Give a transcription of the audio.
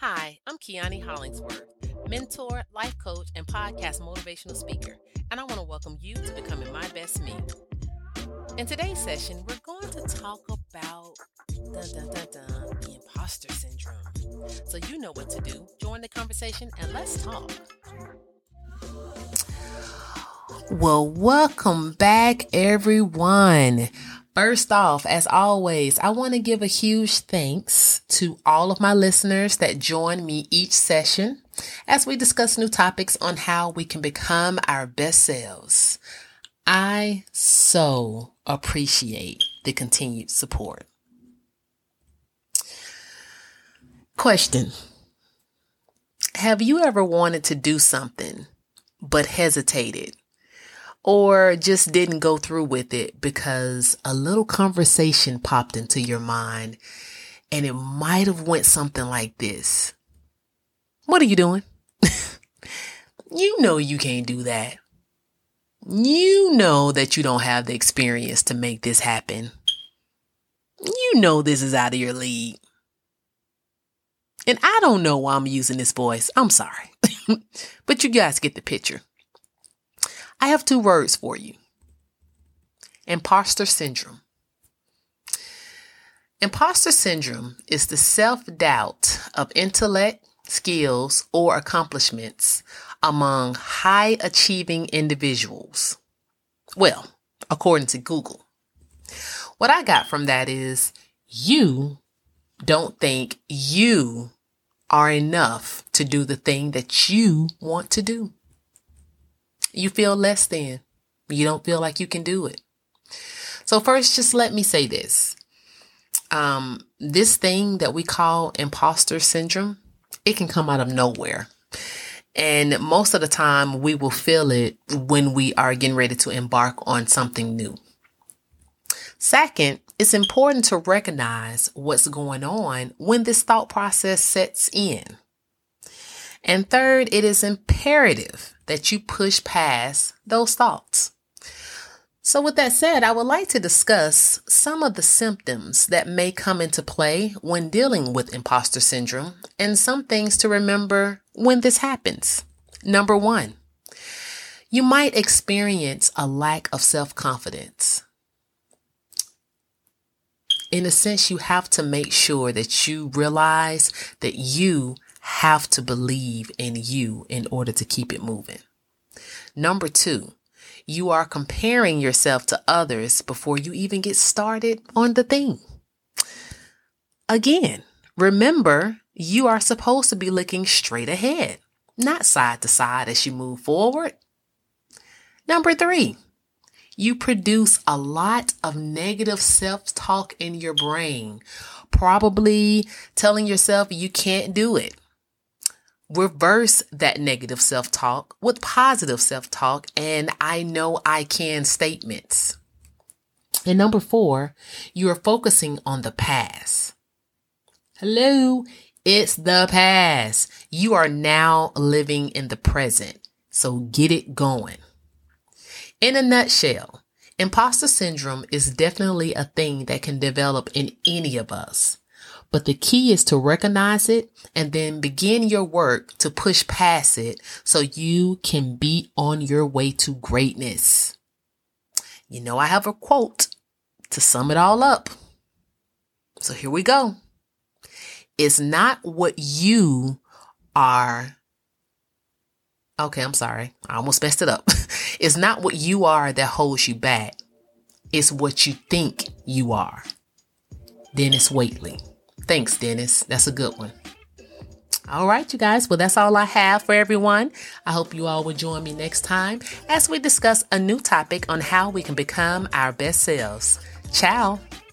Hi, I'm Kiani Hollingsworth, mentor, life coach, and podcast motivational speaker, and I want to welcome you to Becoming My Best Me. In today's session, we're going to talk about the imposter syndrome. So you know what to do. Join the conversation and let's talk. Well, welcome back, everyone. First off, as always, I want to give a huge thanks to all of my listeners that join me each session as we discuss new topics on how we can become our best selves. I so appreciate the continued support. Question: have you ever wanted to do something but hesitated? Or just didn't go through with it because a little conversation popped into your mind and it might have went something like this. What are you doing? You know you can't do that. You know that you don't have the experience to make this happen. You know this is out of your league. And I don't know why I'm using this voice. I'm sorry. But you guys get the picture. I have two words for you. Imposter syndrome. Imposter syndrome is the self-doubt of intellect, skills, or accomplishments among high-achieving individuals. Well, according to Google. What I got from that is you don't think you are enough to do the thing that you want to do. You feel less than. You don't feel like you can do it. So first, just let me say this. This thing that we call imposter syndrome, it can come out of nowhere. And most of the time we will feel it when we are getting ready to embark on something new. Second, it's important to recognize what's going on when this thought process sets in. And third, it is imperative that you push past those thoughts. So with that said, I would like to discuss some of the symptoms that may come into play when dealing with imposter syndrome and some things to remember when this happens. Number one, you might experience a lack of self-confidence. In a sense, you have to make sure that you realize that you have to believe in you in order to keep it moving. Number two, you are comparing yourself to others before you even get started on the thing. Again, remember, you are supposed to be looking straight ahead, not side to side as you move forward. Number three, you produce a lot of negative self-talk in your brain, probably telling yourself you can't do it. Reverse that negative self-talk with positive self-talk and I know I can statements. And number four, you are focusing on the past. Hello, it's the past. You are now living in the present. So get it going. In a nutshell, imposter syndrome is definitely a thing that can develop in any of us. But the key is to recognize it and then begin your work to push past it so you can be on your way to greatness. You know, I have a quote to sum it all up. So here we go. It's not what you are. Okay, I'm sorry. I almost messed it up. It's not what you are that holds you back. It's what you think you are. Dennis Waitley. Thanks, Dennis. That's a good one. All right, you guys. Well, that's all I have for everyone. I hope you all will join me next time as we discuss a new topic on how we can become our best selves. Ciao.